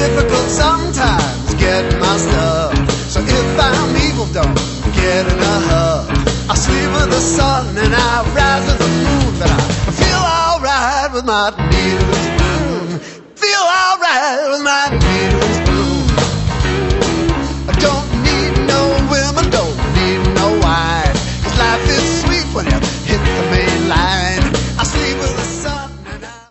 difficult sometimes getting my stuff. So if I'm evil, don't get in a hug. I sleep with the sun and I rise with the moon, but I feel alright with my needles. Feel alright with my needles.